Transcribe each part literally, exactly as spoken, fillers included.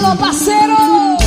Alô, parceiros!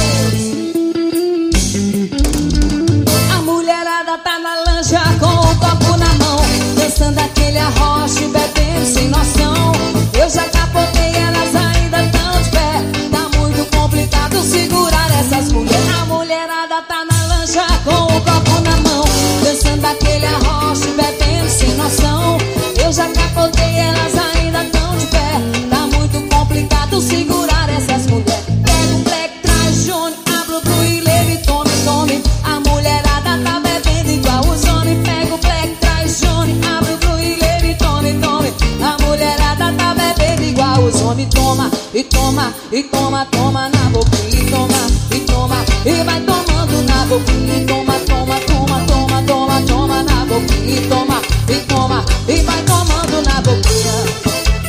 A mulherada tá na lancha com o copo na mão, dançando aquele arroche, bebendo sem noção. Eu já capotei, elas ainda tão de pé. Tá muito complicado segurar essas mulheres. A mulherada tá na lancha com o copo na mão, dançando aquele arroche, bebendo sem noção. Eu já capotei, elas ainda tão de pé. Tá muito complicado segurar essas mulheres. Pega um black, traz Johnny, abre o blue e leve, tome, tome. A mulherada tá bebendo igual os homens. Pega o black, traz Johnny, abre o blue e leve, tome, tome. A mulherada tá bebendo igual os homens. Toma, e toma, e toma, toma na boquinha. E toma, e toma, e vai tomando na boquinha. E toma, toma, toma, toma, toma, toma na boquinha. E toma, e toma, e vai tomando na boquinha.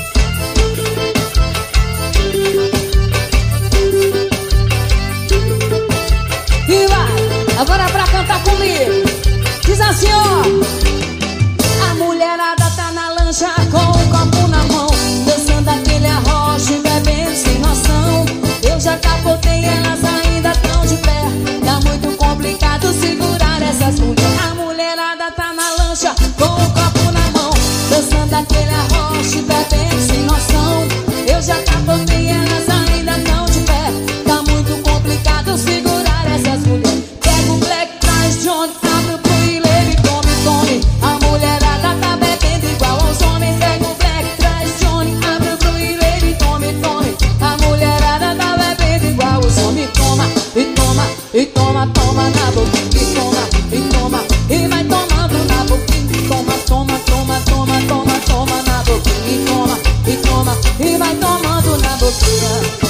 E vai, agora pra cantar comigo. Diz assim, ó. A mulherada tá na lancha com o copo na mão, dançando aquele arroche, bebendo sem noção. Eu já capotei, elas ainda tão de pé. Tá muito complicado segurar essas mulheres. A mulherada tá na lancha com o copo na mão, dançando aquele arroche, bebendo sem noção. Eu já capotei, elas ainda tão de pé. Tá muito complicado segurar essas mulheres. Pega o black, traz Johnny, abre o blue e leve, tome, tome. A mulherada tá bebendo igual aos homens. Pega o black, traz Johnny, abre o blue e leve, tome, tome. A mulherada tá bebendo igual os homens. Toma, e toma, e toma, toma na boquinha. E toma, e toma, e vai tomando na boquinha. Toma, toma, toma, toma, toma, toma na boquinha. E toma, e toma, e vai tomando na boquinha.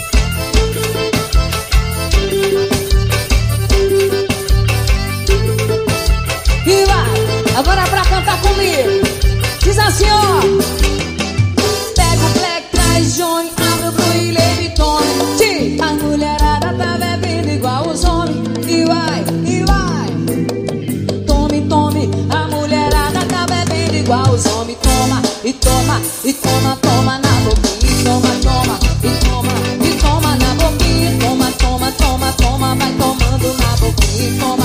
E vai, agora pra cantar comigo. Diz assim, ó. Pega o black, traz Johnny, abre o blue e leve, tome. Diz. A mulherada tá bebendo igual os homens. E vai, e vai. Tome, tome. A mulherada tá bebendo igual os homens. Toma, e toma, e toma, toma na boquinha. E toma, toma, e toma, e toma na boquinha. Toma, toma, toma, toma, vai tomando na boquinha. E toma.